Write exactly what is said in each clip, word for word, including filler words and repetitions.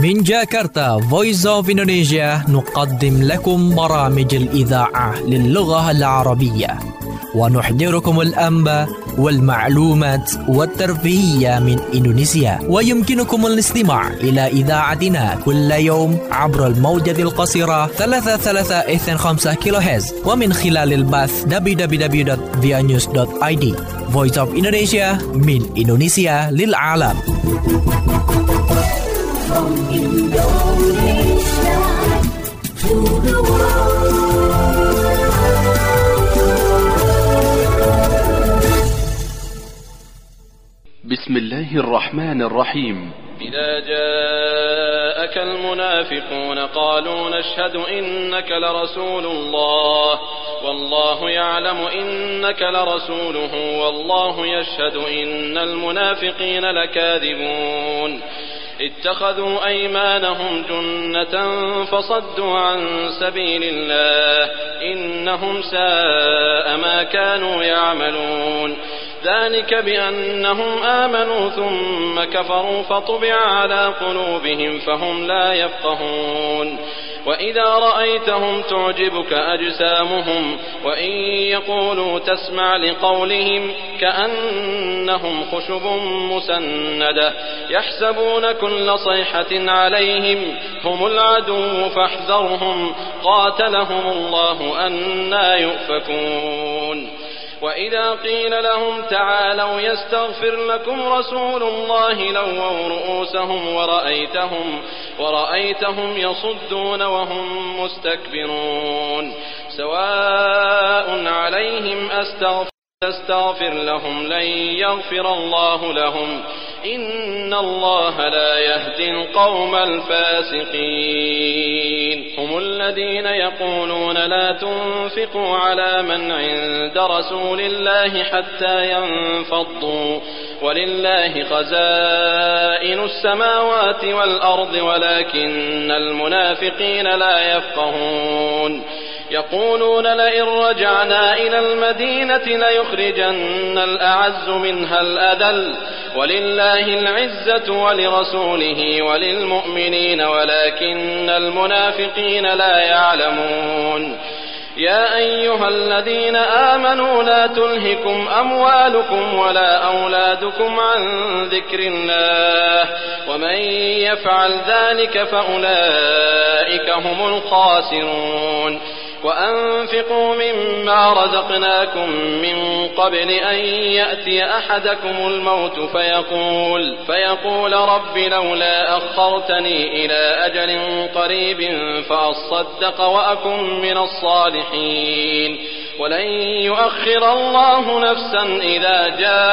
من جاكرتا Voice of Indonesia نقدم لكم برامج الإذاعة للغة العربية ونحضركم الأنباء والمعلومات والترفيهية من إندونيسيا. ويمكنكم الاستماع إلى إذاعتنا كل يوم عبر الموجة القصيرة ثلاثة ثلاثة اثنين خمسة كيلو هرتز ومن خلال البث دبليو دبليو دبليو دوت via news دوت آي دي. Voice of Indonesia من إندونيسيا للعالم. From Indonesia to the world. بسم الله الرحمن الرحيم. إذا جاءك المنافقون قالوا نشهد إنك لرسول الله والله يعلم إنك لرسوله والله يشهد إن المنافقين لكاذبون اتخذوا أيمانهم جنة فصدوا عن سبيل الله إنهم ساء ما كانوا يعملون ذلك بأنهم آمنوا ثم كفروا فطبع على قلوبهم فهم لا يفقهون وإذا رأيتهم تعجبك أجسامهم وإن يقولوا تسمع لقولهم كأنهم خشب مسندة يحسبون كل صيحة عليهم هم العدو فاحذرهم قاتلهم الله أنى يؤفكون وإذا قيل لهم تعالوا يستغفر لكم رسول الله لووا رؤوسهم ورأيتهم ورأيتهم يصدون وهم مستكبرون سواء عليهم أستغفر تستغفر لهم لن يغفر الله لهم إن الله لا يهدي القوم الفاسقين هم الذين يقولون لا تنفقوا على من عند رسول الله حتى ينفضوا ولله خزائن السماوات والأرض ولكن المنافقين لا يفقهون يقولون لئن رجعنا إلى المدينة ليخرجن الأعز منها الأذل ولله العزة ولرسوله وللمؤمنين ولكن المنافقين لا يعلمون يا أيها الذين آمنوا لا تلهكم أموالكم ولا أولادكم عن ذكر الله ومن يفعل ذلك فأولئك هم الخاسرون وأنفقوا مما رزقناكم من قبل أن يأتي أحدكم الموت فيقول, فيقول رب لولا أخرتني إلى أجل قريب فأصدق وأكن من الصالحين ولن يؤخر الله نفسا إذا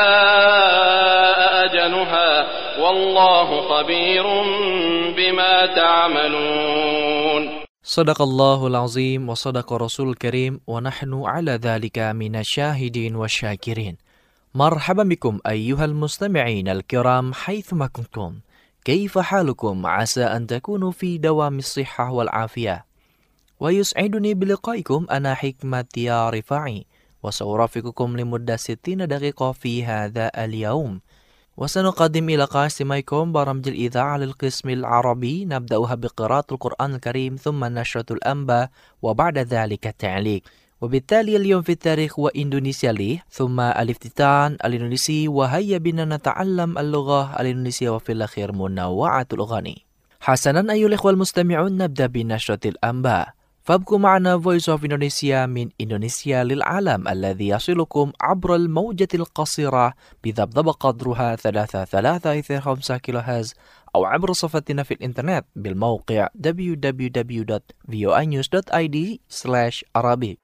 جاء أجلها والله خبير بما تعملون. Sadaqallahul azim wa sadaqa rasul karim wa nahnu ala dhalika minasyahidin wa syakirin. Marhaban bikum ayyuhal mustami'in al-kiram haythuma kuntum. Kaifa halukum asa an takunu fi dawamis sihhah wal afiyah. Wa yus'iduni biliqaikum ana hikmati ya rifa'i wa sawrafikukum limudda sittina daqiqa fi hadha al-yawm. وسنقدم إلى قاسميكم برامج الإذاعة للقسم العربي نبدأها بقراءة القرآن الكريم ثم نشرة الأنباء وبعد ذلك التعليق وبالتالي اليوم في التاريخ وإندونيسيا لي ثم الافتتان الإندونيسي وهيا بنا نتعلم اللغة الإندونيسية وفي الأخير منوعة الأغاني. حسنا أيها الإخوة المستمعون نبدأ بنشرة الأنباء فابقوا معنا Voice of Indonesia من إندونيسيا للعالم الذي يصلكم عبر الموجة القصيرة بضبط قدرها ثلاثة ثلاثة اثنين خمسة كيلو هرتز أو عبر صفحتنا في الإنترنت بالموقع دبليو دبليو دبليو دوت فيو آي نيوز دوت آي دي سلاش عربي.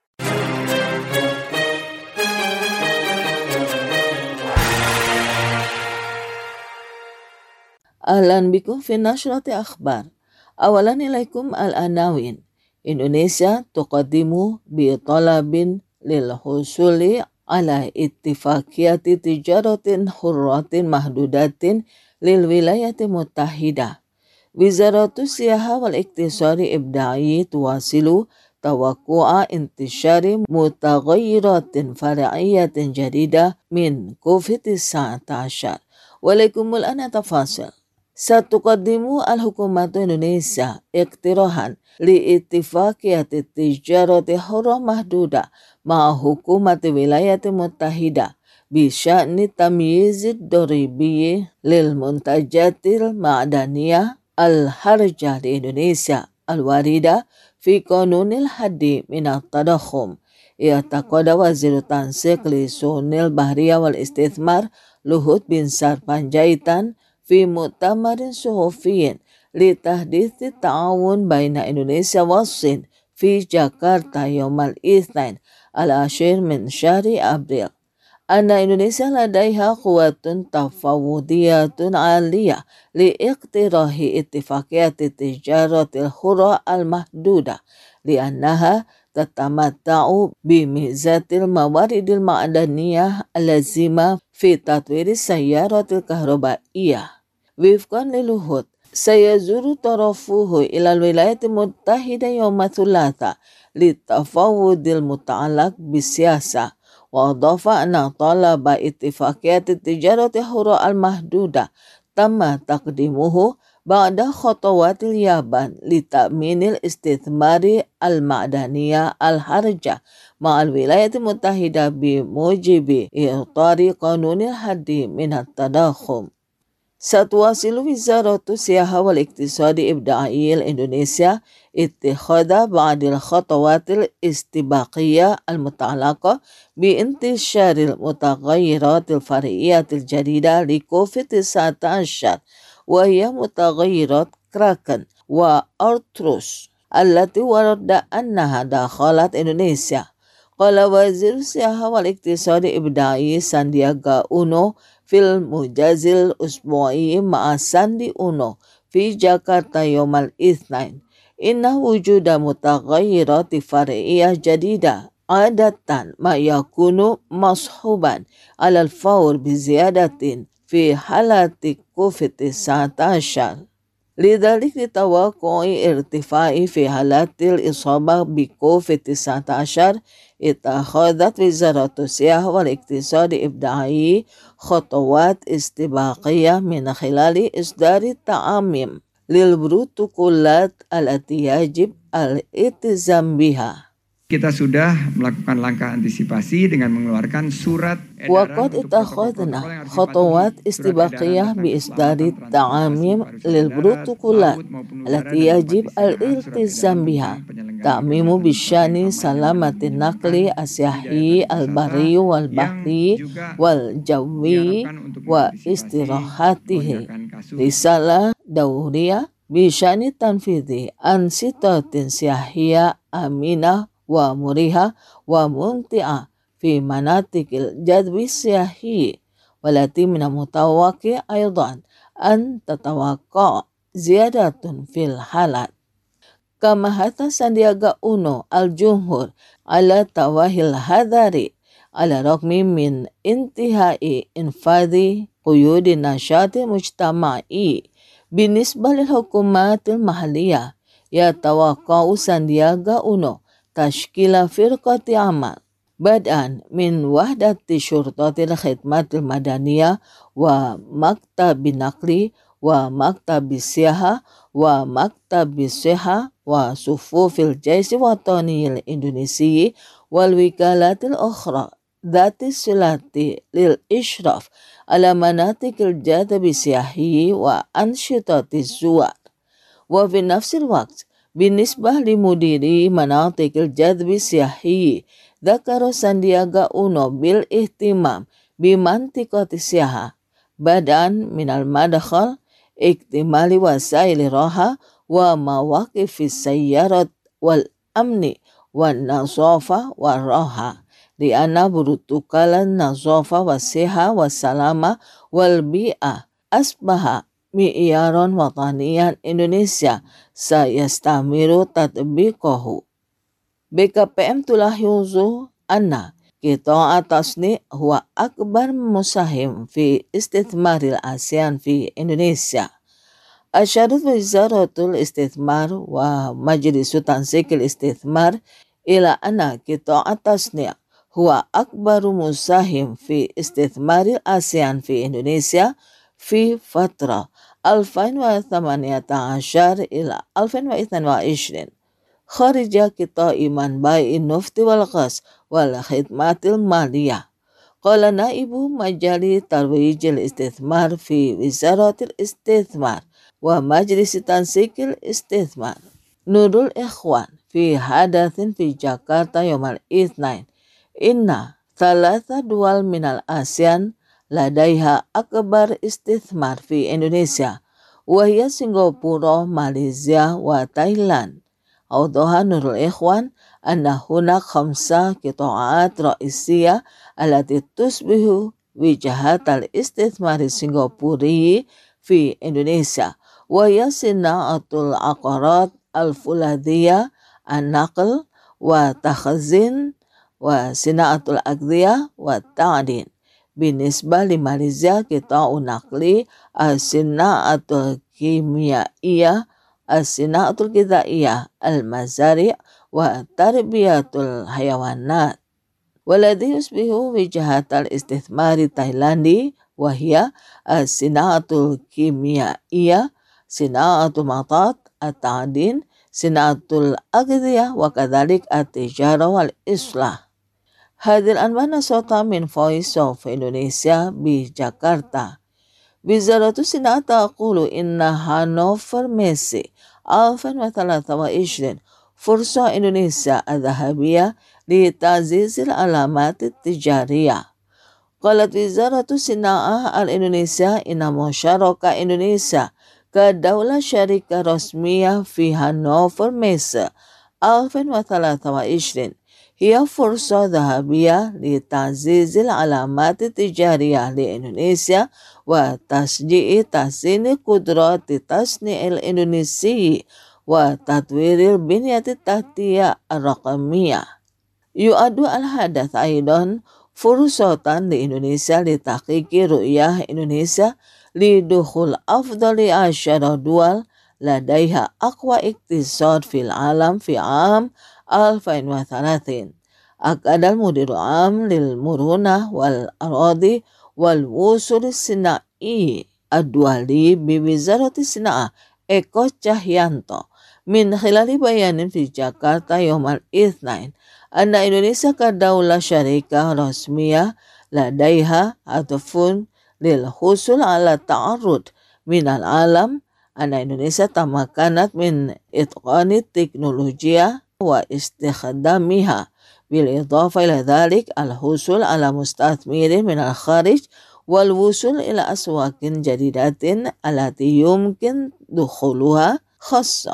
أهلا بكم في نشرة أخبار. أولا إليكم العناوين. Indonesia tuqaddimu bi talabin lil husuli ala ittifaqiyati tijaratin hurratin mahdudatin lil wilayati muttahida. Wizaratu Siyaha wal Iktisari Ibda'i tuwasilu tawaqqu'a intishari mutaghayyiratin far'iyatin jadida min covid sembilan belas. Walaikumul ana tafasil. Satuqaddimu al-hukumatu Indonesia iqtirahan li'ittifaqiyati tijarati hurrah mahduda ma'a hukumati wilayati muttahida bisya'ni tamyizid doribiyyi lil muntajatil ma'daniyah al-harjah di Indonesia al-warida fi qanunil haddi minat tadakhum. I'taqada waziru tansiq li sunil bahriya wal istithmar Luhut bin Sarpanjaitan fi mu'tamarin suhufiyin li tahdithi ta'awun baina Indonesia wa Sin fi Jakarta yawmal itsnain al-ashir min syahri April. Anna Indonesia ladaiha quwatun tafawudiyatun aliyah li iqtirahi ittifaqiyati tijaratil hurra al-mahduda li annaha tatamatta'u bimizatil mawaridil ma'daniyah alazima fi tatwiri sayyaratil kahrobaiyah. Wifqan liluhut sayazuru tarafuhu ilal wilayati muttahida yawma thulatha litafawudil muta'alaq bisyasa wa adhafa anna talaba ittifaqiyati tijarati hurra al-mahduda tamma taqdimuhu ba'da khotawatil Yaban li ta'minil istithmari al-ma'daniyah al-harja ma'al wilayati muttahida bi mujibi i'tari qanunil haddi minat tadakhum. Satwasilu wizaratu siyaha wal iktisadi ibda'iyil Indonesia ittikhada ba'dil khotawatil istibaqiyah al-muta'alaqa bi intisyaril mutaghayyiratil fari'iyatil jadida li covid sembilan belas wa hiya mutaghayyirat kraken wa artrus allati warada annaha dakhalat Indonesia. Qala wazir siyaha wal iktisadi ibda'i Sandiaga Uno fil mujazil usbu'i ma'a Sandi Uno fi Jakarta yawmal itsnain inna wujuda mutaghayyirati far'iyah jadida adatan ma yakunu mashuban alal fawr bi ziyadatin fi halati covid sembilan belas. Lidhalik ditawaqui irtifai fi halatil isabah bi covid sembilan belas itakhadat wizaratu siyah wal iktisadi ibda'i khutawat istibaqiyah min khilali isdari ta'amim lil protokolat alati yajib al-itizam biha. Kita sudah melakukan langkah antisipasi dengan mengeluarkan surat Waqad ittakhadna khatawat istibaqiyah bi isdari ta'amim lil protokolat allati yajib al-iltizam biha ta'mimu bisyani salamatin naqli asyahi al-barri wal bahri wal jawi wa istirahatihi risalah dawriyah bisyani tanfidhi ansitatin syahiyah aminah wa muriha wa munti'a fi manatikil jadwi syahi walati mina mutawaki aydan an tatawaqqa ziyadatun fil halat. Kama hatta Sandiaga Uno al-Jumhur ala tawahil hadari ala raqmi min intihai infadhi quyudi nasyati mujtama'i binisbah lil hukumatil mahaliyah ya tawaqqa'u Sandiaga Uno tashkila firqati amal bad'an min wahdati syurtatil khidmatil madaniyah wa maktabi naqli wa maktabi siyaha wa maktabi siha wa sufufil jaisi wataniyil Indonesia wal wikalatil ukhra dhati silati lil ishraf ala manatikil jadabi siyahi wa ansyitati zuwar wa fi nafsil waqt binisbah limudiri manatikil jadbi siyahi dzakara Sandiaga Uno bil ihtimam bimantikati siyaha badan minal madakhal iktimali wasaili raha wa mawaqifis sayyarat wal amni wan nasofa wa raha di anna burutukalan nasofa wa siha wa salama wal bi'ah asbaha mi'yaron watanian Indonesia sayastamiru tatbiqahu. B K P M telah yuzu anna kita atasni huwa akbar musahim fi istithmaril ASEAN fi Indonesia. Asyarat wizaratul istithmar wa majlisu tansikil istithmar ila anna kita atasni huwa akbar musahim fi istithmaril ASEAN fi Indonesia fi fatra ألفين وثمانية عشر إلى ألفين واثنين وعشرين خارج قطاع منبع النفط والغاز والخدمات المالية. قال نائب مجلس ترويج الاستثمار في وزارة الاستثمار ومجلس تنسيق الاستثمار نور الإخوان في حدث في جاكرتا يوم الاثنين إن ثلاث دول من الآسيان لديها أكبر استثمار في إندونيسيا وهي سنغافورة ماليزيا وتايلاند. أوضح نور الإخوان أن هناك خمسة قطاعات رئيسية التي تشبه وجهة الاستثمار السنغافوري في إندونيسيا وهي صناعة العقارات الفولاذية النقل وتخزين وصناعة الأغذية والتعدين. بالنسبة لماليزيا قطاع نقلي الصناعة الكيميائية الصناعة الغذائية المزارع وتربية الحيوانات. والذي يشبه وجهة الاستثمار التايلاندي وهي الصناعة الكيميائية صناعة المطاط التعدين صناعة الأغذية وكذلك التجارة والإصلاح. هذه الأنواع نشاطها من Voice of Indonesia بجاكرتا. وزارة الصناعة تقول إن هانوفر ميسي ألفين وثلاثة وعشرين فرصة إندونيسيا الذهبية لتعزيز العلامات التجارية. قالت وزارة الصناعة الإندونيسية إن مشاركة إندونيسيا كدولة شركة رسمية في هانوفر ميسي ألفين وثلاثة وعشرين هي فرصة ذهبية لتعزيز العلامات التجارية لإندونيسيا وتشجيع تحسين قدرات التصنيع الإندونيسي وتطوير البنية التحتية الرقمية. يعد الحدث أيضا فرصة لإندونيسيا لتحقيق رؤية إندونيسيا لدخول أفضل عشر دول لديها أقوى اقتصاد في العالم في عام ألفين وثلاثين. أكد المدير العام للمرونة والأراضي والوصول الصناعي الدولي بوزارة الصناعة إيكو تشاهيانتو من خلال بيان في جاكرتا يوم الاثنين أن إندونيسيا كدولة شركة رسمية لديها هدف للحصول على التعرض من العالم أن إندونيسيا تمكنت من إتقان التكنولوجيا واستخدامها، بالإضافة إلى ذلك الحصول على مستثمرين من الخارج والوصول إلى أسواق جديدة التي يمكن دخولها خاصة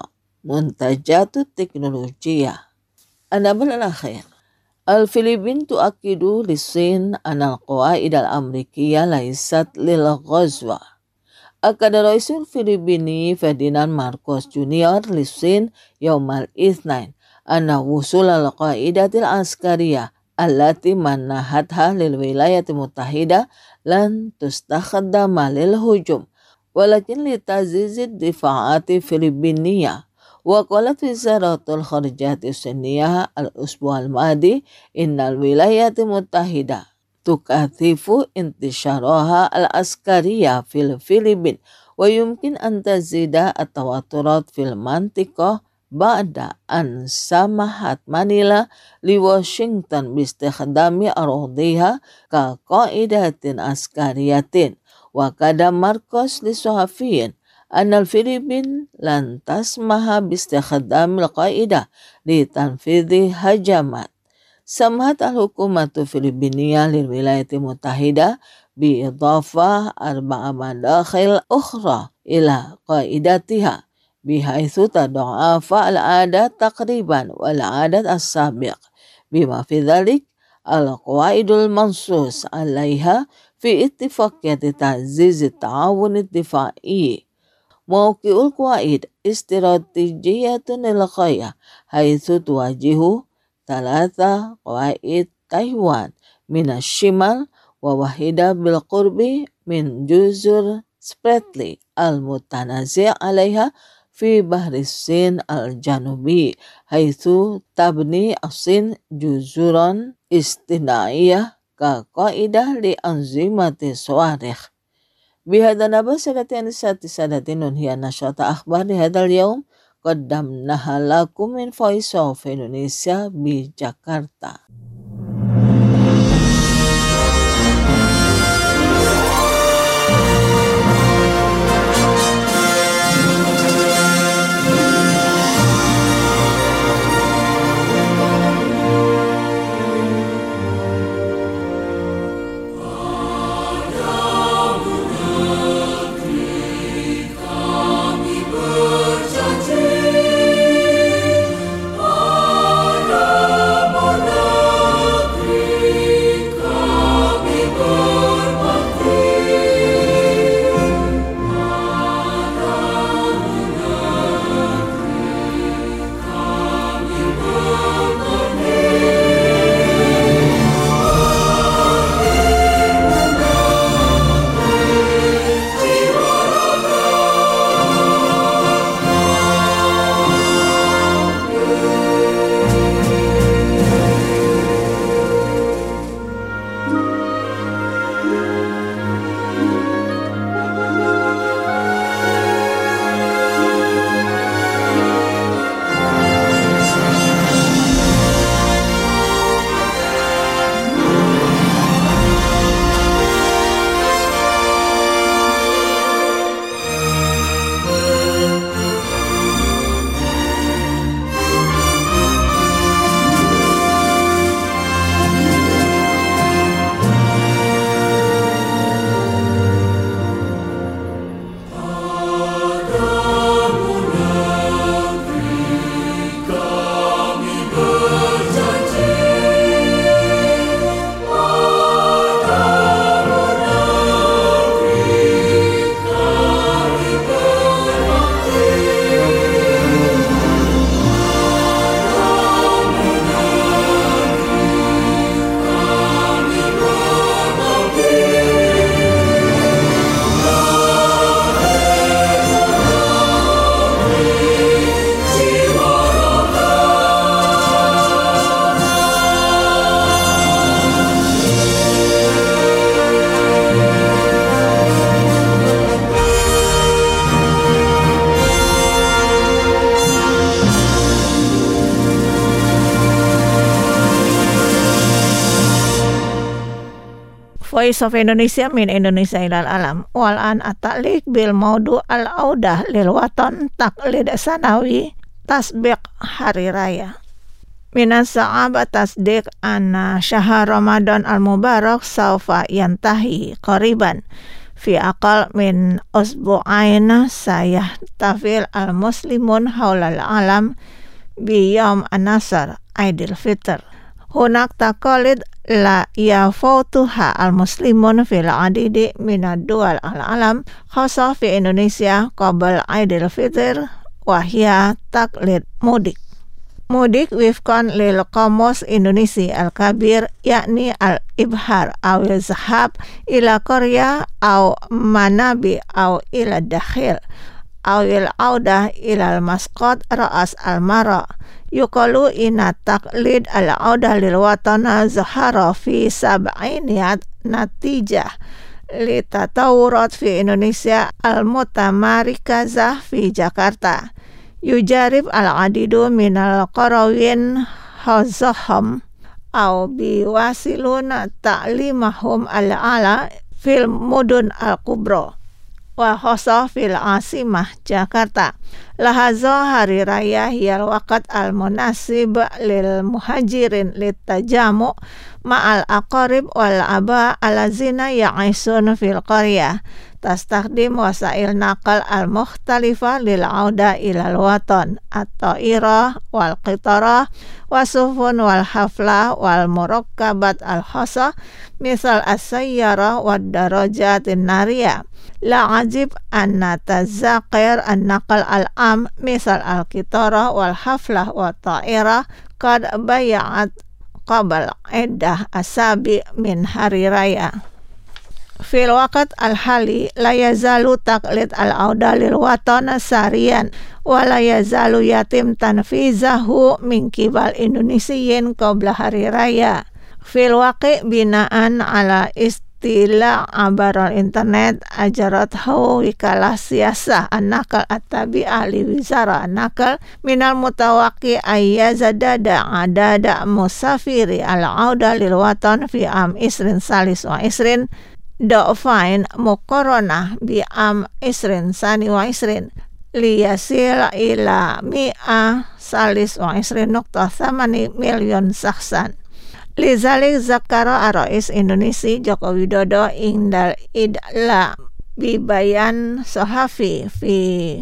منتجات التكنولوجيا. النبل الأخير، الفلبين تؤكد للصين أن القواعد الأمريكية ليست للغزو. أكد رئيس الفلبيني فرديناند ماركوس جونيور للصين يوم الاثنين أن وصول القاعدة العسكرية التي منحتها للولايات المتحدة لن تستخدم للهجوم ولكن لتعزيز الدفاعات الفلبينية. وقالت وزارة الخارجية الصينية الأسبوع الماضي إن الولايات المتحدة تكثف انتشارها العسكرية في الفلبين ويمكن أن تزيد التوترات في المنطقة بعد أن سمحت مانيلا لواشنطن باستخدام أراضيها كقاعدة عسكرية. وقال ماركوس للصحفيين أن الفلبين لن تسمح باستخدام القاعدة لتنفيذ هجمات. سمحت الحكومة الفلبينية للولايات المتحدة بإضافة أربع مداخل أخرى إلى قاعدتها بحيث تضاعف العدد تقريبا والعدد السابق، بما في ذلك القواعد المنصوص عليها في اتفاقية تعزيز التعاون الدفاعي. موقع القواعد استراتيجية للغاية حيث تواجه ثلاثة قواعد تايوان من الشمال وواحدة بالقرب من جزر سبريتلي المتنازع عليها في بحر الصين الجنوبي، حيث تبني الصين جزرا اصطناعية كقاعدة لأنظمة الصواريخ. بهذا نبسكت أنسات سادة هي نشاط أخبار هذا اليوم قدمناها لكم من Voice of Indonesia بجاكرتا. Voice of Indonesia min Indonesia ilal alam. Wal'an at-ta'liq bil maudu al-audah lil watan taqlid sanawi tasbiq hari raya. Minas sa'aba tasdiq anna syahr Ramadan al-mubarak sawfa yantahi qariban fi aqal min usbu'ain sayahtafil al-muslimun haulal alam bi yaum an-nasr Aidil Fitr. Hunak taqalid la yafautuha al-muslimun fil adidi minad dual al-alam khasa fi Indonesia qabl Aidil Fitr wa hiya taqlid mudik. Mudik wifqan lil Qamus Indonesia al-Kabir yakni al-ibhar aw zahab ila qarya aw manabi aw ila dakhil aw al-audah ila al-masqat ra'as al-mara. Yuqalu inna taqlid al-audah lil watana zahara fi sab'iniyat natijah li tatawurat fi Indonesia al-mutamarikazah fi Jakarta. Yujarib al-adidu minal qarawin hazaham au biwasilun ta'limahum al-ala fil mudun al-kubro wa khosa fil asimah Jakarta. Lahaza hari raya hiyal waqt al-munasib lil muhajirin lit tajamu ma'al aqarib wal aba alazina ya'isun fil qaryah. Tastakdim wasail naqal al-mukhtalifa lil auda ilal watan at-ta'irah wal qitarah wasufun wal haflah wal murakkabat al-khasa misal as-sayyara wad darajatin nariyah. La ajib anna tazaqir an-naqal al-am misal al-qitarah wal haflah wa ta'irah qad bay'at qabal iddah asabi min hari raya. Fil waqt al-hali la yazalu taqlid al-auda lil watana sarian wa la yazalu yatim tanfizahu min kibal Indonesiyin qabla hari raya. Fil waqi binaan ala ist itila abarol internet ajarathu wikalah siyasah an-nakal at-tabi'ah li wizara an-nakal minal mutawaqi ayyazadada adada musafiri al-auda lil watan fi am isrin salis wa isrin do'fain muqaranah bi am isrin sani wa isrin liyasil ila mi'ah salis wa isrin nukta thamani milyon saksan. Lizalik zakara Arais Indonesia Joko Widodo indal idla bibayan sohafi fi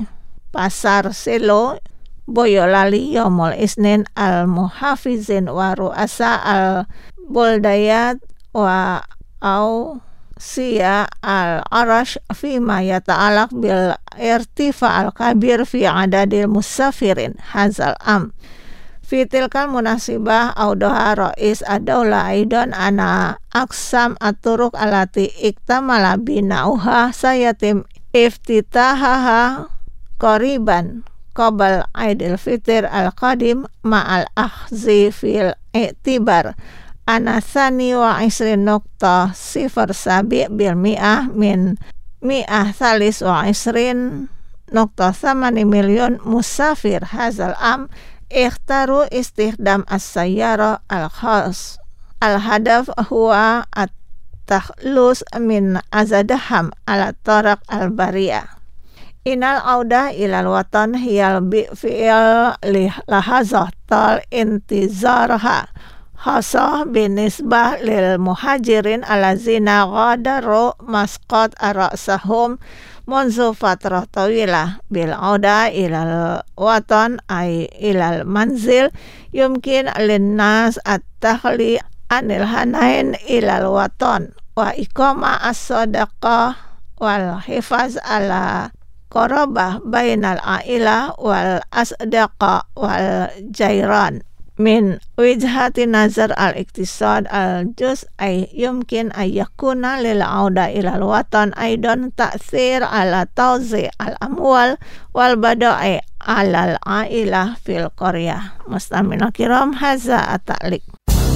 pasar selo Boyolali yomol isnin al muhafizin wa ru'asa al boldayat wa au siya al arash fima yata'alaq bil irtifa al kabir fi adadil musafirin hazal am. Fitilkal munasibah audoha Rais Ad-Daula Aidon ana aksam aturuk alati iktamala binauha sayatim iftitahaha qoriban qabal Aidil Fitr al-Qadim ma'al akhzi fil i'tibar anasani wa isrin nukta sifar sabi bil mi'ah min mi'ah thalis wa isrin nukta thamani milyon musafir hazal am ikhtaru istikhdam as-sayyara al-khas. Al-hadaf huwa at-takhlus min azadaham ala taraq al-bariyah. Inal audah ilal watan hiyal bi'fi'il lahazah tal intizarha khasah binisbah lil muhajirin alazina ghadaru masqat arasahum munzu fatrah tawilah bil auda ilal watan ay ilal manzil yumkin linnas at-takhli anil hanain ilal watan wa iqama as-sadaqah wal hifaz ala qarabah bainal ailah wal asdaqa wal jairan. Min wijhati nazar al-iktisad al-juz ay yumkin ay yakuna lil auda ilal watan aidan ta'thir ala tawzi al-amwal wal bada'i alal ailah fil qaryah. Mustamina kiram haza at-ta'liq.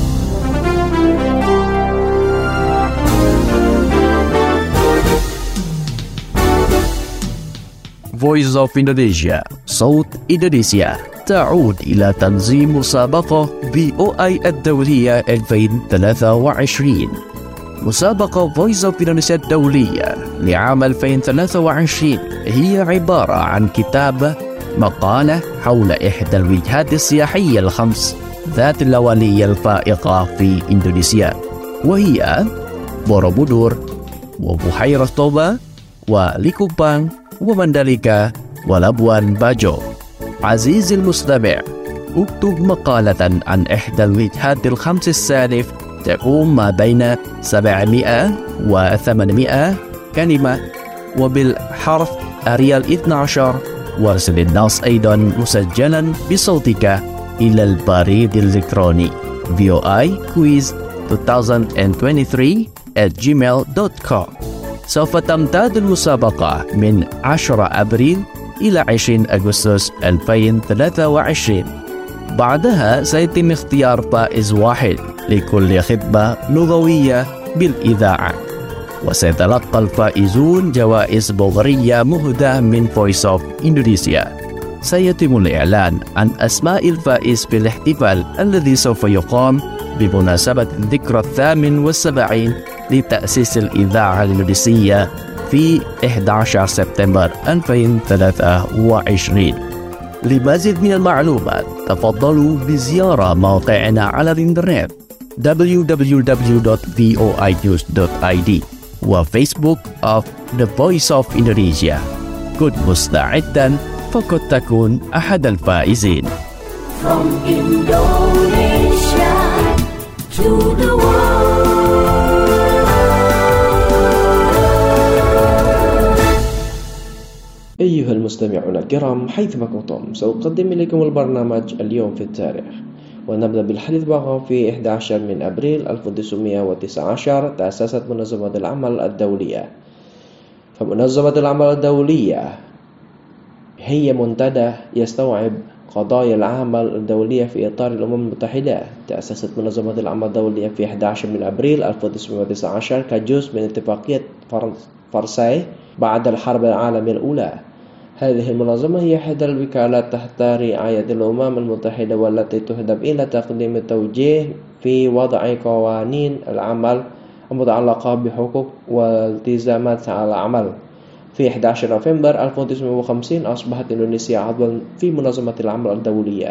Voice of Indonesia, صوت إندونيسيا تعود إلى تنظيم مسابقة في أو آي الدولية ألفين وثلاثة وعشرين. مسابقة Voice of Indonesia الدولية لعام ألفين وثلاثة وعشرين هي عبارة عن كتابة مقالة حول إحدى الوجهات السياحية الخمس ذات اللوالية الفائقة في إندونيسيا، وهي بوروبودور وبحيرة توبا وليكوبان ومندليكا ولابوان باجو. عزيزي المستمع، اكتب مقالة عن إحدى الوجهات الخمس السالف تقوم ما بين سبعمائة وثمانمائة كلمة وبالحرف أريال اثني عشر، وارسل النص أيضا مسجلا بصوتك إلى البريد الإلكتروني في أو آي كويز ألفين وثلاثة وعشرين at gmail dot com. سوف تمتد المسابقة من عشرة أبريل إلى عشرين أغسطس ألفين وثلاثة وعشرين. بعدها سيتم اختيار فائز واحد لكل خطبة لغوية بالإذاعة، وسيتلقى الفائزون جوائز بغرية مهداة من Voice of Indonesia. سيتم الإعلان عن أسماء الفائز في الاحتفال الذي سوف يقام بمناسبة الذكرى الثامن والسبعين لتأسيس الإذاعة الإندونيسية في أحد عشر سبتمبر ألفين وثلاثة وعشرين. لمزيد من المعلومات تفضلوا بزيارة موقعنا على الإنترنت دبليو دبليو دبليو دوت في او اي نيوز دوت اي دي وفيسبوك of The Voice of Indonesia. كن مستعدا فقد تكون أحد الفائزين. From Indonesia to the world. أيها المستمعون الكرام حيثما كنتم، سأقدم إليكم البرنامج اليوم في التاريخ، ونبدأ بالحديث معكم في أحد عشر من أبريل ألف وتسعمائة وتسعة عشر تأسست منظمة العمل الدولية. فمنظمة العمل الدولية هي منتدى يستوعب قضايا العمل الدولية في إطار الأمم المتحدة. تأسست منظمة العمل الدولية في أحد عشر من أبريل ألف وتسعمائة وتسعة عشر كجزء من اتفاقية فرساي بعد الحرب العالمية الأولى. هذه المنظمة هي إحدى الوكالات تحت رعاية الأمم المتحدة والتي تهدف إلى تقديم التوجيه في وضع قوانين العمل المتعلقة بحقوق والتزامات العمل. في أحد عشر نوفمبر ألف وتسعمائة وخمسين أصبحت إندونيسيا عضوا في منظمة العمل الدولية.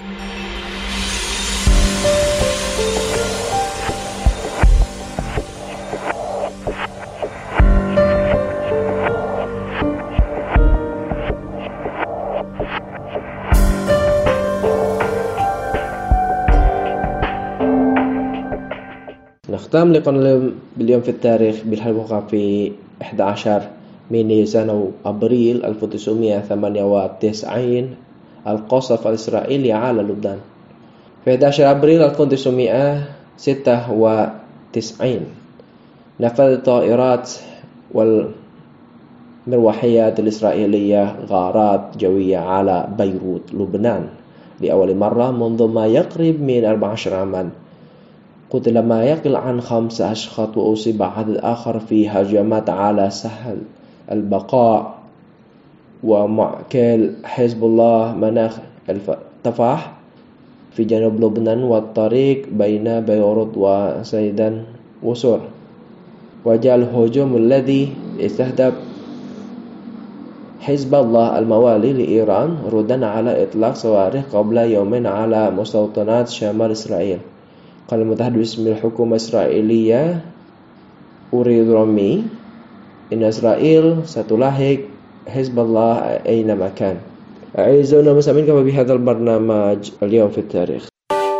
نختم لقاءنا باليوم في التاريخ بالحلقة في أحد عشر من نيسان أبريل ألف وتسعمائة وثمانية وتسعين القصف الإسرائيلي على لبنان. في أحد عشر أبريل ألف وتسعمائة وستة وتسعين نفذت الطائرات والمروحيات الإسرائيلية غارات جوية على بيروت لبنان لأول مرة منذ ما يقرب من أربعة عشر عاما. قتل ما يقل عن خمسة أشخاص وأصيب عدد آخر في هجمات على سهل البقاء ومعقل حزب الله مناخ التفاح في جنوب لبنان والطريق بين بيروت وسيدان وسور. وجاء الهجوم الذي استهدف حزب الله الموالي لإيران ردا على إطلاق صواريخ قبل يومين على مستوطنات شمال إسرائيل. قال المتحدث باسم الحكومة الإسرائيلية أوري رومي إن إسرائيل ستلاحق حزب الله أينما كان. أعزائنا المستمعين، كما بهذا البرنامج اليوم في التاريخ.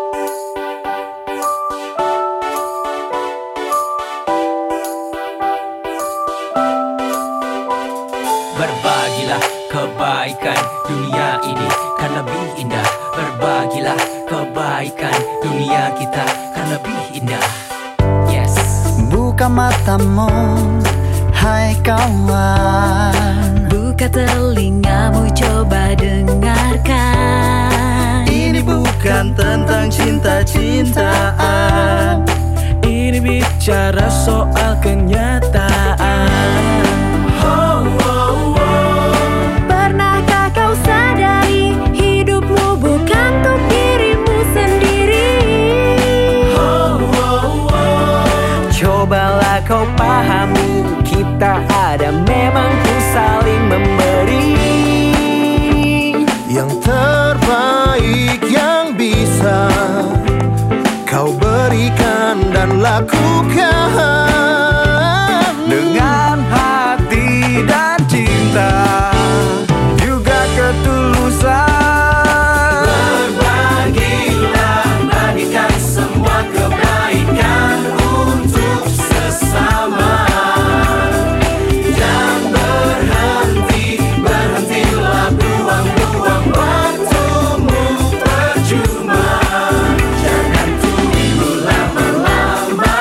Berbagilah kebaikan dunia ini kan lebih indah. Berbagilah kebaikan dunia kita kan lebih indah. Yes. Buka matamu, hai kawan. Buka telingamu, coba dengarkan. Ini bukan tentang cinta-cintaan. Ini bicara soal kenyataan. Oh, oh, oh. Pernahkah kau sadari hidupmu bukan untuk dirimu sendiri? Oh, oh, oh. Cobalah kau pahami, kita ada memang ku saling memberi. Yang terbaik yang bisa kau berikan dan lakukan dengan hati dan cinta, juga ketulusan. Berbagilah, bagikan semua kebaikan untuk sesama. Jangan berhenti, berhentilah buang-buang waktumu percuma. Jangan tunggu lama-lama,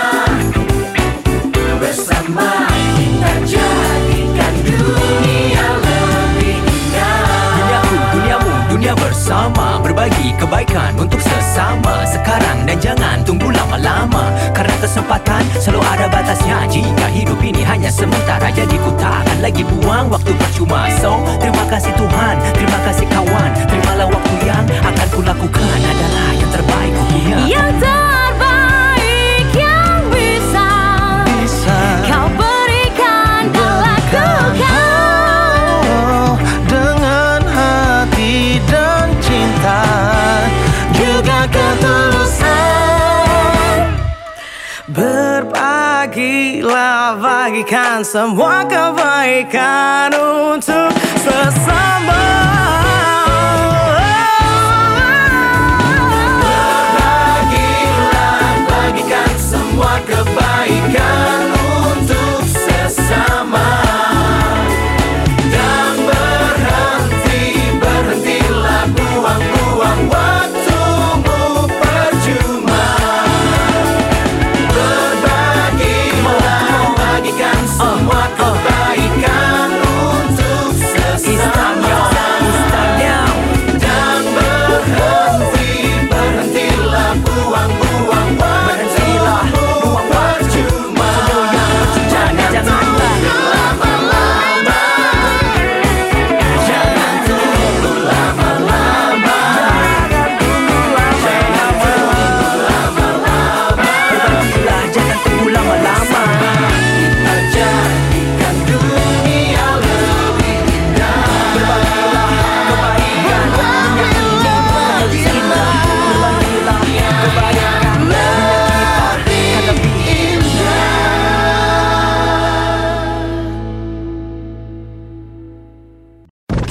bersama kita jadikan dunia lebih indah. Duniaku, duniamu, dunia bersama, berbagi kebaikan untuk sesama sekarang dan jangan tunggu lama-lama, karena kesempatan selalu ada batasnya. Jika hidup ini hanya sementara, jadi ku takkan lagi buang waktu percuma. So, terima kasih Tuhan, terima kasih kawan, terimalah waktu yang akan ku lakukan adalah yang terbaik dunia. Yang terbaik yang bisa, bisa kau berikan dan lakukan. Oh, dengan hati dan cinta, juga ketulusan. Berbagilah, bagikan semua kebaikan untuk sesama. Berbagilah, bagikan semua kebaikan untuk sesama. Dan berhenti, berhentilah buang-buang waktumu percuma. Berbagilah, bagikan semua kebaikan untuk sesama.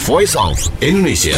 Voice of Indonesia.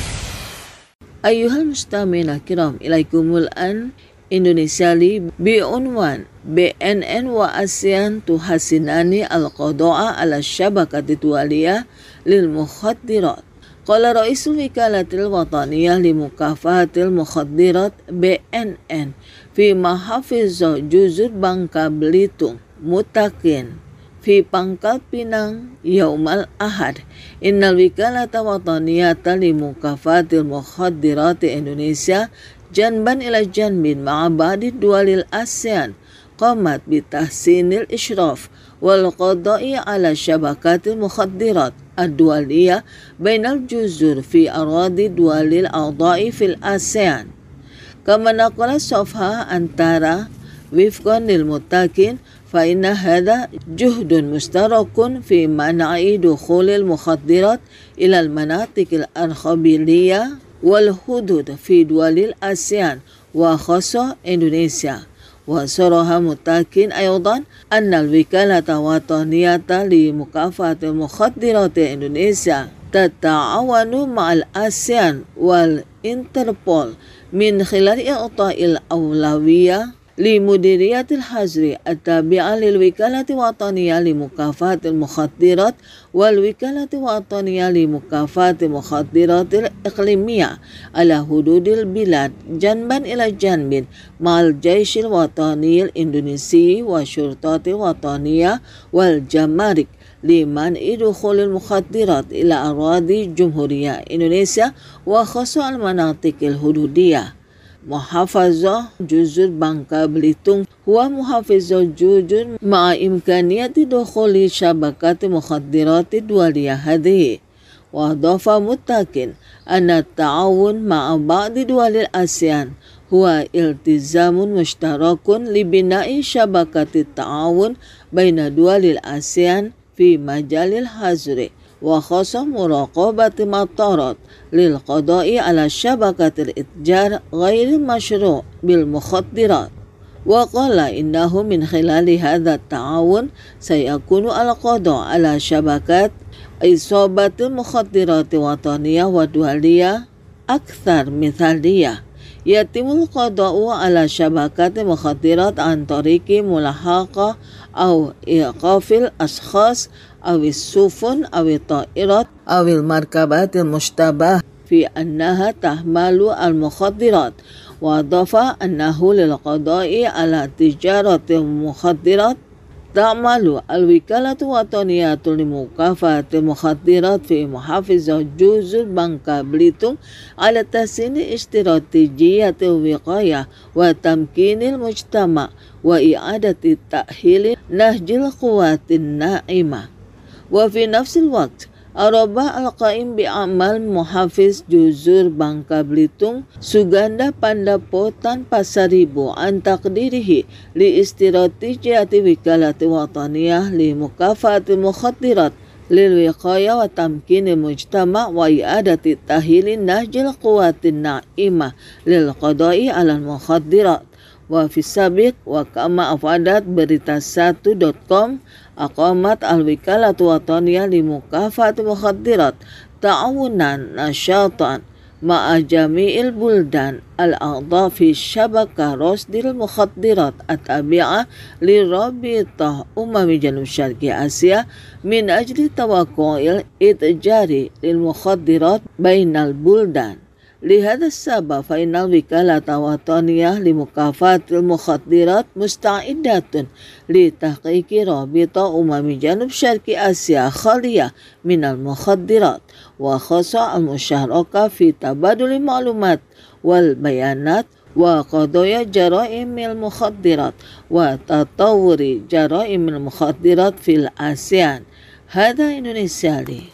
Ayuhal mustami'in al-kiram, ilaikumul an Indonesia li bi'unwan B N N wa ASEAN tuhasinani al-qada'a ala syabakati dualiyah lil mukhaddirat. Qala Raisul Wikalatil Wataniyah li mukafahatil mukhaddirat B N N fi mahafizah juzur Bangka Belitung mutakin fi Pangkal Pinang yaumal ahad. Innal wikalata wataniyata li mukafahatil mukhaddirati Indonesia janban ila janbin ma'a ba'di dualil ASEAN qamat bitahsinil isyraf wal qada'i ala syabakatil mukhaddirat ad-dualiyah bainal juzur fi aradi dualil a'dha'i fil ASEAN. Kama naqala safha antara wifqan lil muttaqin fa inna hadha juhdun mustarakun fi man'i dukhulil mukhaddirat ila al manatiqil arkhabiliyah wal hudud fi dualil ASEAN wa khassa Indonesia. Wasaraha mutakin aydan anna al-wikalata wataniyata li mukafahatil mukhaddirati Indonesia tata'awanu ma'al ASEAN wal Interpol min khilal i'ta'il awlawiyah li mudiriyatil hazri at-tabi'ah lil wikalati wataniyah li mukafahatil mukhaddirat wal wikalati wataniyah li mukafahatil mukhadiratil iqlimiyah ala hududil bilad janban ila janbin ma'al jaishil wataniyil Indonesi wa syurtatil wataniyah wal jamarik liman idukhulil mukhaddirat ila aradi Jumhuriyah Indonesia wa khassa al manatiqil hududiyah. Muhafazah juzur Bangka Belitung huwa muhafazah juzur ma'a imkaniyati dukhuli syabakati mukhaddirati dualiyah hadhihi. Wa adhafa muttaqin anna ta'awun ma'a ba'di dualil ASEAN huwa iltizamun mushtarakun li bina'i syabakati ta'awun baina dualil ASEAN fi majalil hazri wa khassa muraqabati matarat lil qada'i ala syabakatil itjar ghairi masyru' bil mukhaddirat. Wa qala innahu min khilali hadha ta'awun sayakunu al qada' ala syabakat isabatil mukhaddirati wataniyah wa dualiyah akthar mithaliyah. Yatimul qada'u ala syabakati mukhaddirat an tariqi mulahaqa aw iqafil ashkhas awis sufun awit ta'irat awil markabatil mustabah fi annaha tahmalu al mukhaddirat. Wa adhafa annahu lil qada'i ala tijaratil mukhaddirat ta'malu al wikalatu wataniyatu li mukafahatil mukhaddirat fi muhafizah juzur Bangka Belitung ala tasini istiraatijiyatil wiqayah wa tamkinil mujtama' wa i'adati ta'hili nahjil quwatin na'imah. Wa fi nafsil waqt araba al-qaim bi'amal muhafiz juzur Bangka Belitung Suganda Pandapotan Pasaribu an taqdirihi li istiratijati wikalati wataniyah li mukafati mukhaddirat lil wiqaya wa tamkini mujtama wa i'adati tahilin nahjil quwatin na'imah lil qada'i alal mukhaddirat. Wa fi sabiq wa kama afadat berita satu dot com aqamat al-wikalatu wataniyah li mukafati mukhaddirat ta'awunan nasyatan ma'a jami'il buldan al-a'dha fi syabaka rosdil mukhaddirat at-tabi'ah li rabitah umami janub syarqi Asia min ajli tawaqqu'il itjari lil mukhaddirat bainal buldan. Lihada sabab fa innal wikalata wataniyah li mukafatil mukhaddirat musta'idatun li tahqiqi rabita umami janub syarqi Asia khaliyah minal mukhaddirat wa khassa al musyarakah fi tabaduli ma'lumat wal bayanat wa qadaya jara'imil mukhaddirat wa tatawuri jara'imil mukhaddirat fil ASEAN. Hada Indonesia li.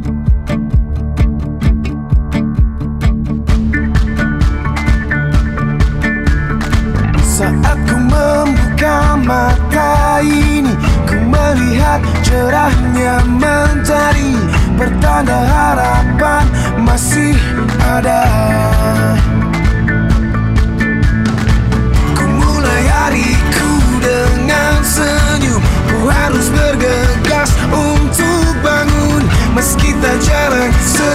Saat ku membuka mata ini, ku melihat cerahnya mentari, pertanda harapan masih ada. Ku mulai hariku dengan senyum, ku harus bergegas untuk bangun, meski tak jarang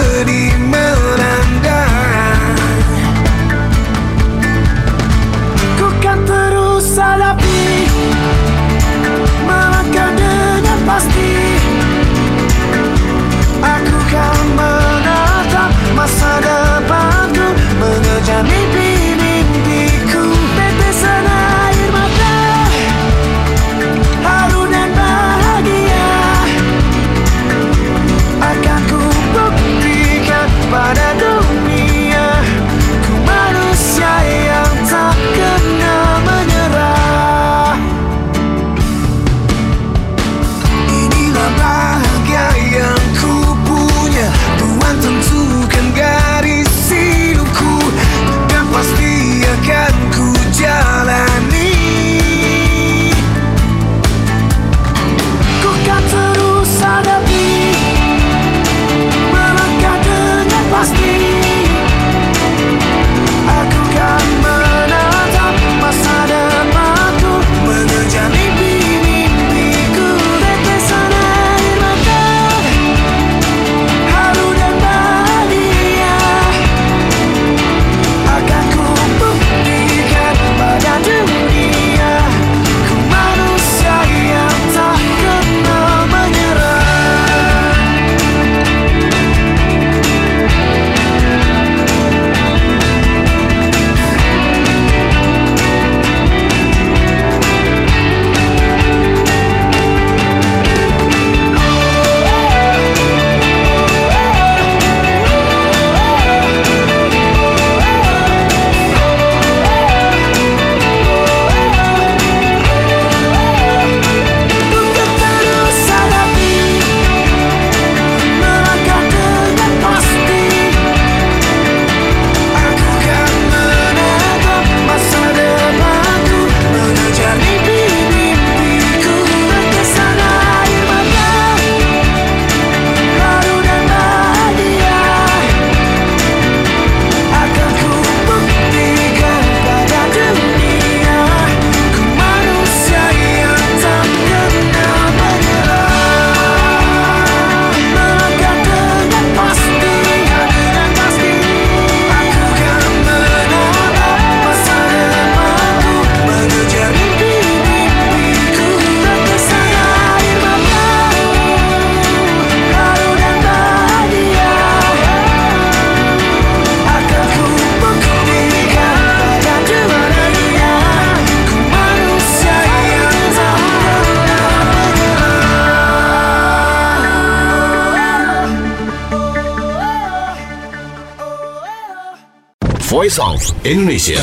Voice of Indonesia.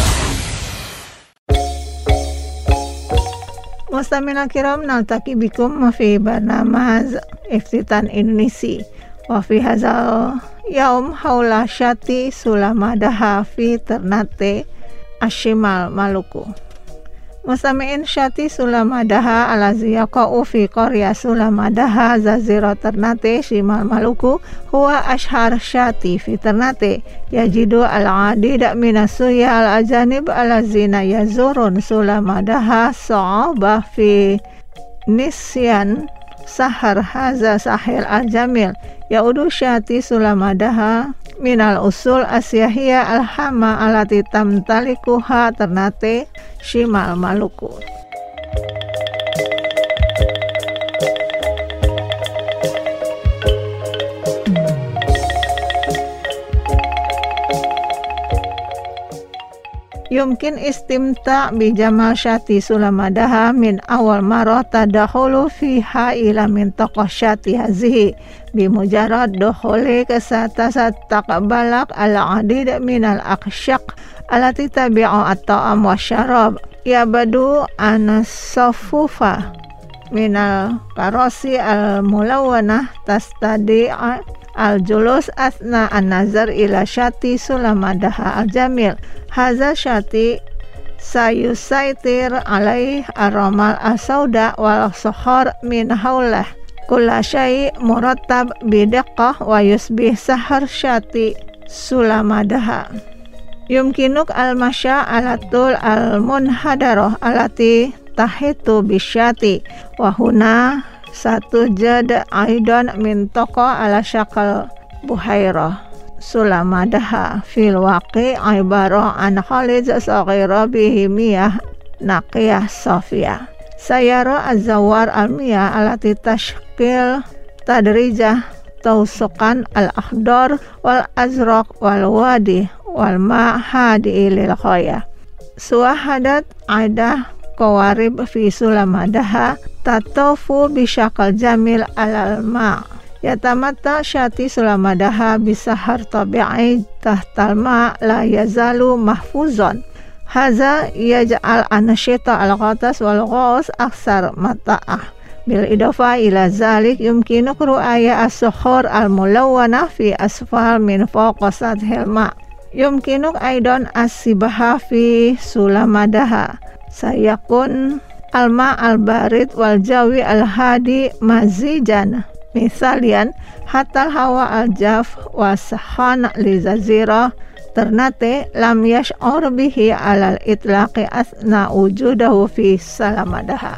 Mustamina kiram naltaki bikum fi barnamaz Iftitan Indonesia wa fi hazal yaum haula syati sulamadaha fi Ternate Ashimal Maluku. Mustami'in syati sulamadaha alazi yaqa'u fi qarya sulamadaha zazira Ternate Shimal Maluku huwa ashhar syati fi Ternate yajidu al-adida minasuya al-ajanib alazina yazurun sulamadaha sa'abah fi nisyan sahar haza sahil al-jamil yaudu syati sulamadaha minal usul asyahiyya alhama alati tamtalikuha Ternate Shimal Maluku. Yumkin istimta' bi jamal syati sulamadaha min awal marah tadakhulu fiha ila mintaqah syati hazihi bi mujarrad dukhuli kasatasat taqbalak al-adid min al-aqsyaq alati tabi'u at-ta'am wa syarab yabadu an-safufa min al-karasi al-mulawwanah tastadi'a al-julus asna an-nazar ila syati sulamadaha al-jamil haza syati sayusaitir alaih ar-ramal as-sauda wal sohor min haulah kulla syai murattab bidaqqah wa yusbih sahar syati sulamadaha yumkinuk al-masya alatul al-munhadarah alati tahitu bisyati wa huna satu jad aidan min toqa ala syakal buhairah sulamadaha fil waqi ibarah an khalid saghira bihi miyah naqiyah safiyah sayara az-zawar al-miyah alati tashkil tadrijah tausukan al-akhdar wal azraq wal wadi wal ma'hadi lil khayah suwahadat aidah qawarib fi sulamadaha tatofu bisyakal jamil alal ma' yatamata syati sulamadaha bisahar tabi'i tahtal ma' la yazalu mahfuzon haza yaj'al anasyita al-ghatas wal ghaus aksar mata'ah bil idafa ila zalik yumkinu ru'aya as-sukhur al-mulawwanah fi asfal min fawqa sathil ma' yumkinu aidan as-sibaha fi sulamadaha sayakun alma al-barid wal jawi al-hadi mazijan misalian hatal hawa al-jaf wa sahana li zazira Ternate lam yash'ur bihi alal itlaqi asna wujudahu fi salamadaha.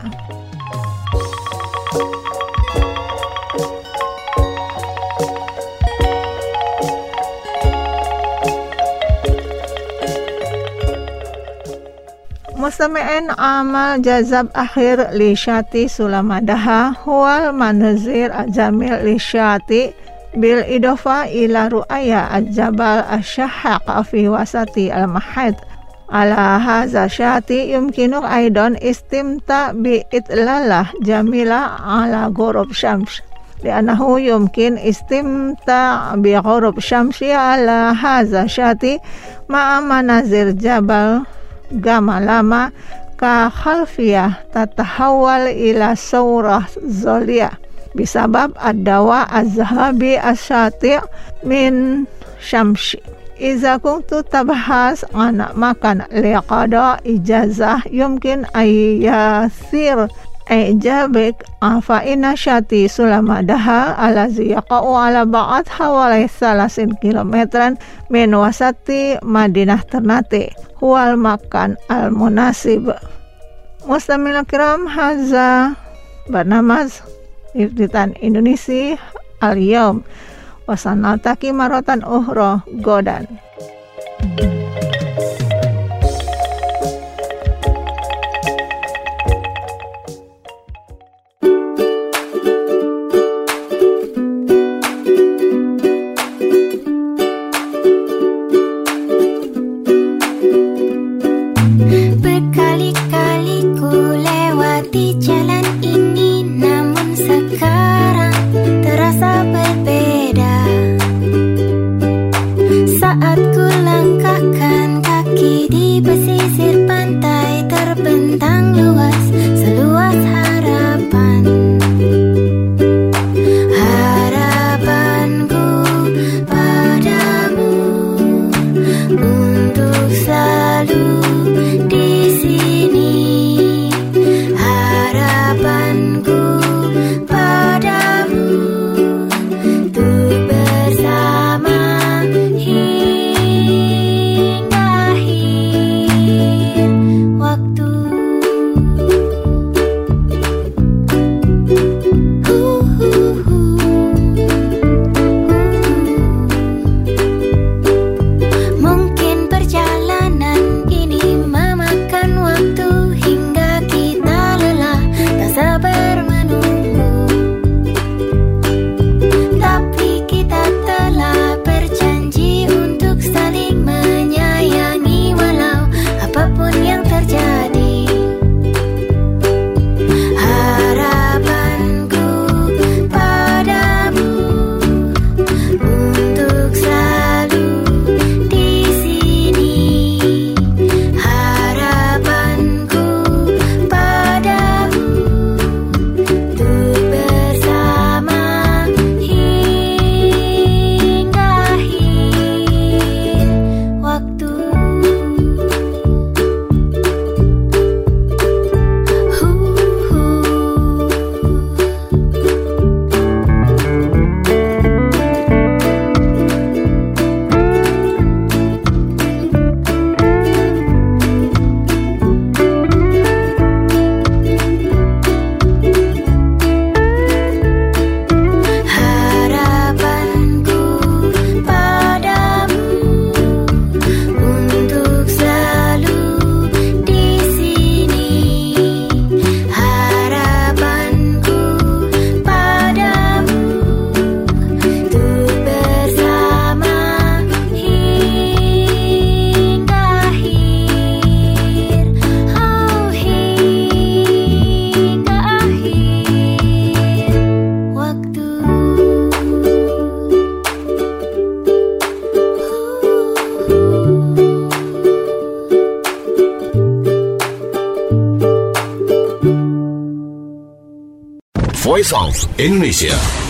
Mustami'in amal jazab akhir li syati sulamadaha huwal manazir al-jamil li syati bil idofa ila ru'aya al-jabal al-syahaq fi wasati al-mahad ala haza syati yumkinu aidan istimta bi itlalah jamila ala ghurub syams li'annahu yumkin istimta bi ghurub syamsi ala haza syati ma'a manazir jabal gamalama ka khalfiyah tatahawal ila surah zoliyah bisabab ad-dawa az-zahabi as-syati' min syamsi. Iza kuntu tabahas anak makan liqada ijazah yumkin ayyasir ijabik fa inna syati sulamadaha alazi yaqa'u ala ba'at hawalai salasin kilometran min wasati Madinah Ternate huwal makan al-munasib. Mustamil kiram haza barnamaz Iftitan Indonesia al-yawm wasanataki marotan uhra godan. Berkali-kali ku lewati jalan ini, namun sekarang terasa berbeda. Saat ku langkahkan Voice of Indonesia.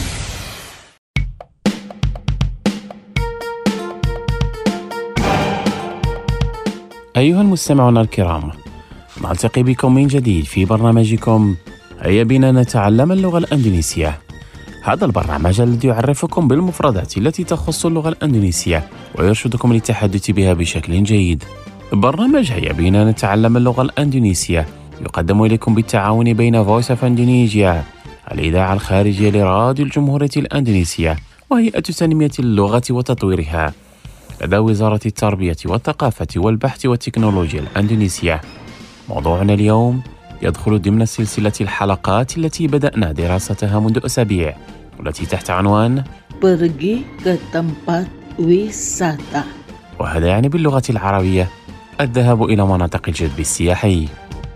أيها المستمعون الكرام، نلتقي بكم من جديد في برنامجكم هيا بنا نتعلم اللغة الإندونيسية. هذا البرنامج الذي يعرفكم بالمفردات التي تخص اللغة الإندونيسية ويرشدكم للتحدث بها بشكل جيد. برنامج هيا بنا نتعلم اللغة الإندونيسية يقدم إليكم بالتعاون بين Voice of Indonesia الإذاعة الخارجية لراديو الجمهورية الإندونيسية وهيئة تنمية اللغة وتطويرها لدى وزارة التربية والثقافة والبحث والتكنولوجيا الإندونيسية. موضوعنا اليوم يدخل ضمن سلسلة الحلقات التي بدأنا دراستها منذ أسابيع والتي تحت عنوان Pergi ke tempat wisata. وهذا يعني باللغة العربية الذهاب إلى مناطق الجذب السياحي.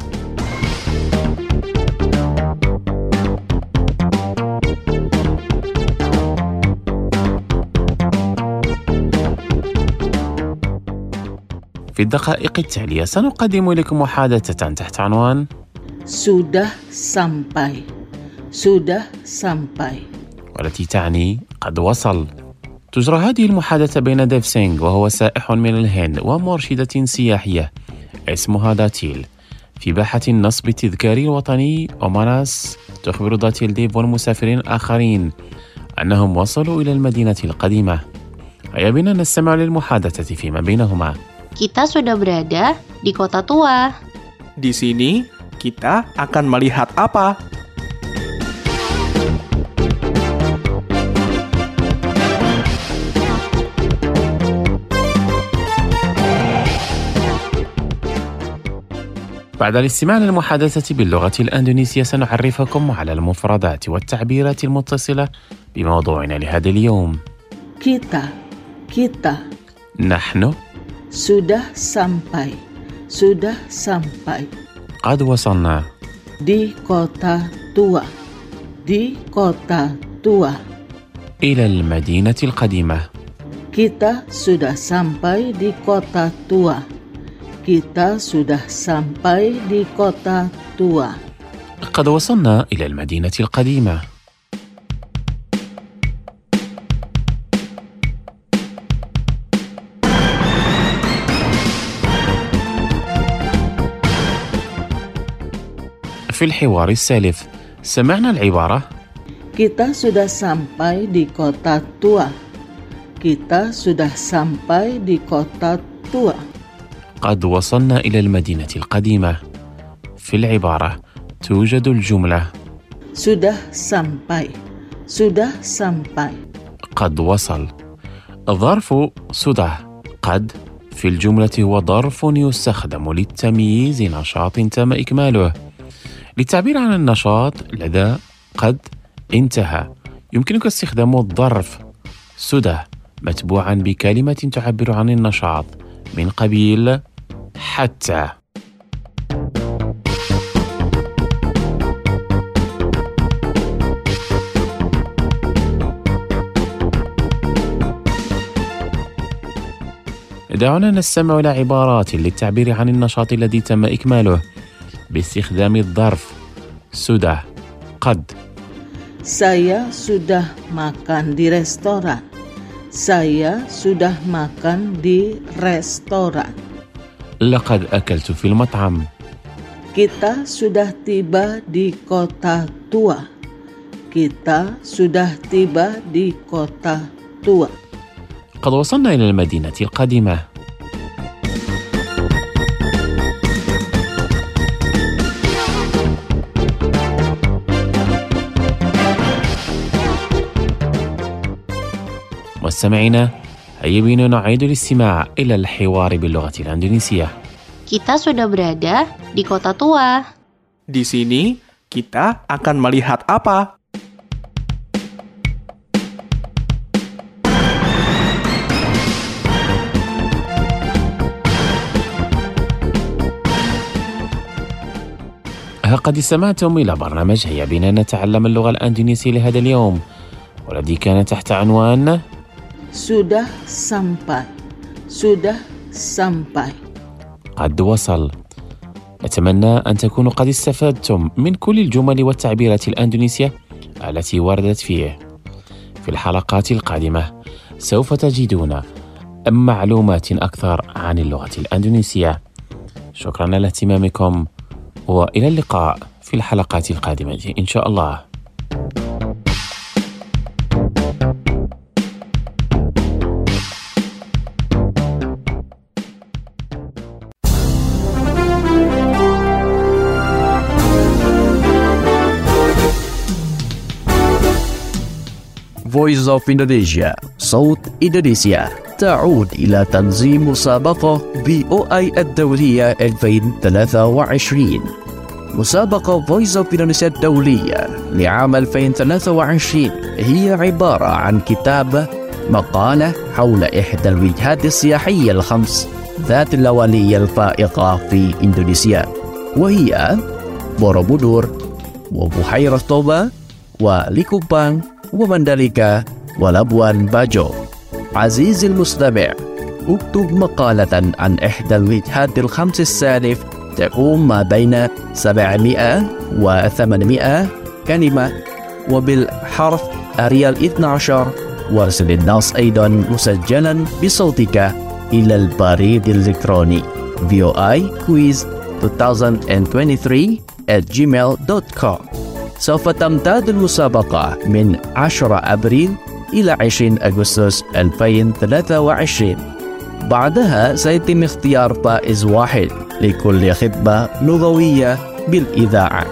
في الدقائق التالية سنقدم لكم محادثة تحت عنوان Sudah sampai. Sudah sampai. والتي تعني قد وصل. تجرى هذه المحادثة بين ديف سينغ وهو سائح من الهند ومرشدة سياحية اسمها داتيل في باحة النصب التذكاري الوطني، وماناس تخبر داتيل ديف والمسافرين الآخرين أنهم وصلوا إلى المدينة القديمة. هيا بنا نستمع للمحادثة فيما بينهما. Kita sudah berada di kota tua. Di sini kita akan melihat apa? بعد الاستماع للمحادثة باللغة الإندونيسية سنعرفكم على المفردات والتعبيرات المتصلة بموضوعنا لهذا اليوم. Kita, kita. نحن. Sudah sampai. Sudah sampai. قد وصلنا. Di kota tua. Di kota tua. إلى المدينة القديمة. Kita sudah sampai di kota tua. Kita sudah sampai di kota tua. قد وصلنا إلى المدينة القديمة. في الحوار السالف سمعنا العبارة Kita sudah sampai di kota tua. Kita sudah sampai di kota tua. قد وصلنا إلى المدينة القديمة. في العبارة توجد الجملة Sudah sampai. Sudah sampai. قد وصل. الظرف sudah قد في الجملة هو ظرف يستخدم للتمييز نشاط تم إكماله. للتعبير عن النشاط لدى قد انتهى يمكنك استخدام الظرف سده متبوعا بكلمة تعبر عن النشاط من قبيل حتى. دعونا نستمع إلى عبارات للتعبير عن النشاط الذي تم إكماله باستخدام الظرف sudah قد. Saya sudah makan di restoran. Saya sudah makan di restoran. لقد أكلت في المطعم. Kita sudah tiba di kota tua. Kita sudah tiba di kota tua. قد وصلنا إلى المدينة القديمة. مستمعينا، هيا بنا نعيد الاستماع إلى الحوار باللغة الإندونيسية. Kita sudah berada di kota tua. Di sini kita akan melihat apa? قد استمعتم إلى برنامج هيا بنا نتعلم اللغة الإندونيسية لهذا اليوم والذي كان تحت عنوان Sudah sampai. Sudah sampai. قد وصل. أتمنى أن تكونوا قد استفدتم من كل الجمل والتعبيرات الإندونيسية التي وردت فيه. في الحلقات القادمة سوف تجدون معلومات أكثر عن اللغة الأندونيسية. شكرا لاهتمامكم وإلى اللقاء في الحلقات القادمة إن شاء الله. Voice of Indonesia, صوت إندونيسيا، تعود إلى تنظيم مسابقة بي أو آي الدولية ألفين وثلاثة وعشرين. مسابقة Voice of Indonesia الدولية لعام ألفين وثلاثة وعشرين هي عبارة عن كتاب مقالة حول إحدى الوجهات السياحية الخمس ذات اللونية الفائقة في إندونيسيا، وهي بوروبودور وبحيرة توبا وليكوبان ومندليكا ولابوان باجو. عزيزي المستمع، اكتب مقالة عن إحدى الوجهات الخمس السالف تقوم ما بين سبعمائة وثمانمائة كلمة وبالحرف أريال اثني عشر، وارسل النص أيضا مسجلا بصوتك إلى البريد الإلكتروني في أو آي كويز ألفين وثلاثة وعشرين at gmail dot com. سوف تمتد المسابقة من عشرة أبريل إلى عشرين أغسطس ألفين وثلاثة وعشرين. بعدها سيتم اختيار فائز واحد لكل خطبة لغوية بالإذاعة،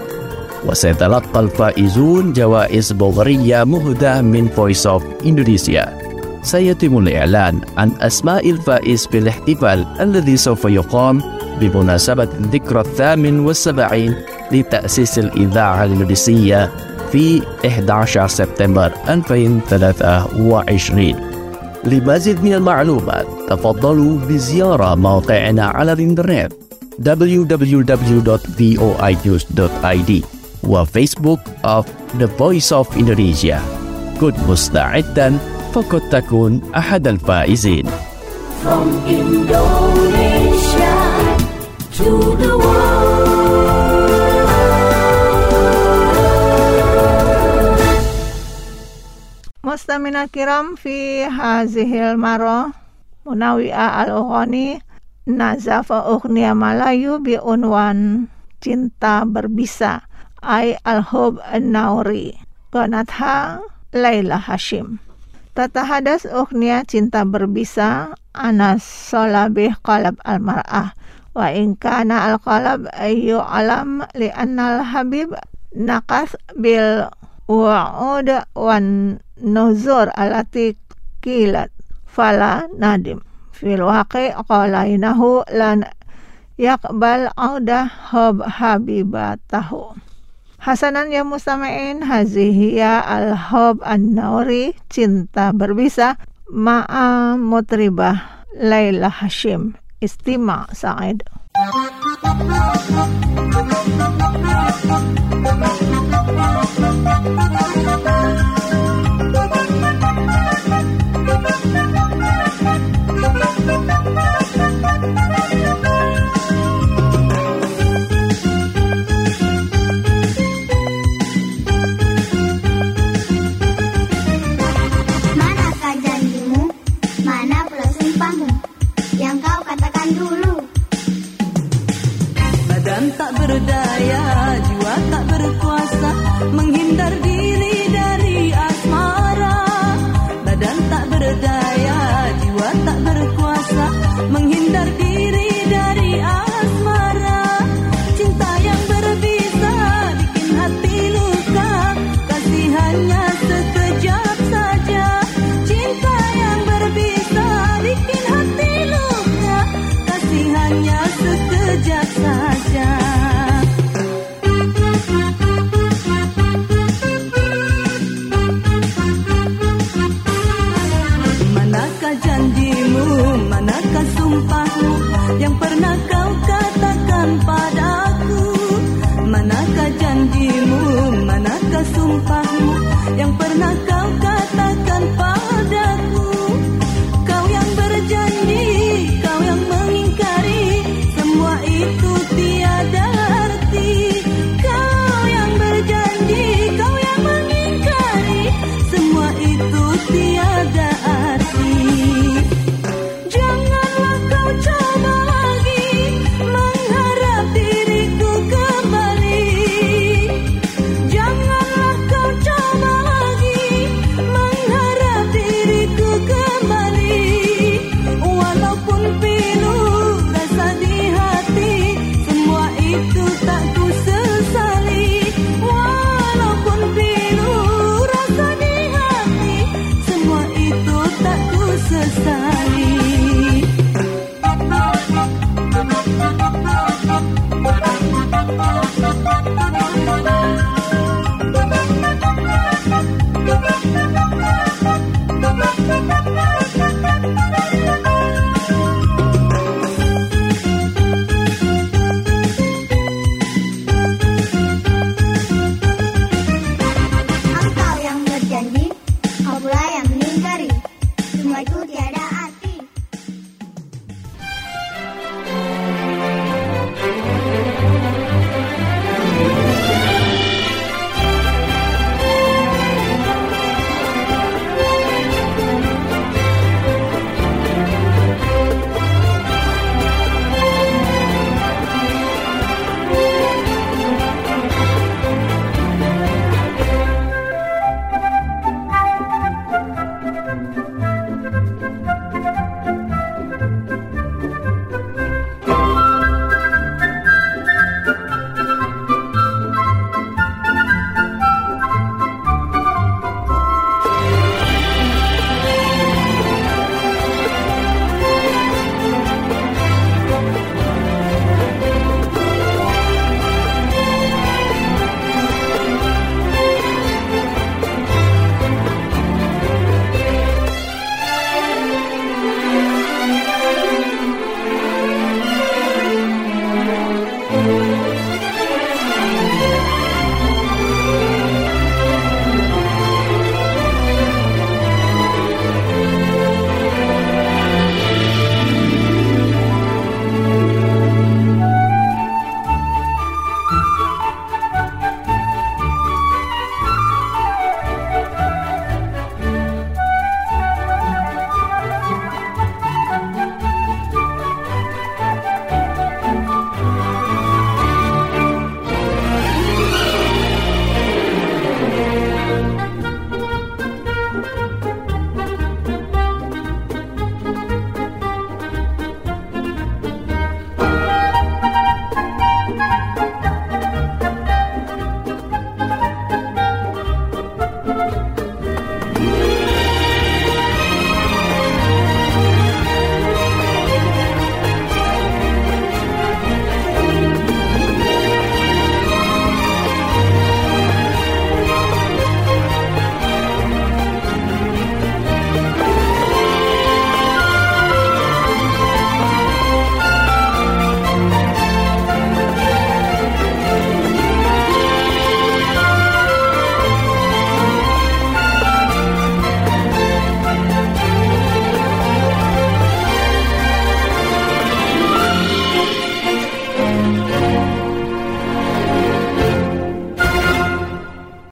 وسيتلقى الفائزون جوائز بورية مهداة من Voice of Indonesia. سيتم الإعلان عن أسماء الفائز في الاحتفال الذي سوف يقام بمناسبة الذكرى الثامن والسبعين لتأسيس الإذاعة الإندونيسية في أحد عشر سبتمبر ألفين وثلاثة وعشرين. لمزيد من المعلومات تفضلوا بزيارة موقعنا على الإنترنت دبليو دبليو دبليو دوت في أو آي نيوز دوت آي دي وفيسبوك of The Voice of Indonesia. كن مستعدا فقد تكون أحد الفائزين. From Indonesia to the world. مستمعينا الكرام، في هذه المرة منوعة الأغاني نزف أغنية ملايو بعنوان Cinta Berbisa أي الحب النوري، غنتها ليلى هاشم. تتحدث أغنية Cinta Berbisa عن صلابة قلب المرأة، وإن كان القلب يعلم لأن الحبيب نقص بالوعود والنذور التي قيلت فلا ندم. في الواقع قال إنه لن يقبل عودة حب حبيبته. حسنا يا مستمعين، هذه هي الحب النوري Cinta Berbisa مع مطربة ليلى هاشم. استماع سعيد. Thank you.